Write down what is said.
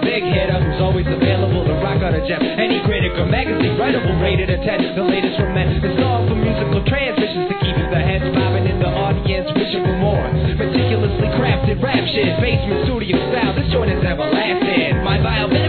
big hitter who's always available to rock out a gem. Any critic or magazine writer will rate it a 10. The latest from men, the song for musical transitions to keep the heads bobbing in the audience, wishing for more. Meticulously crafted rap shit, basement studio style. This joint is everlasting. My viability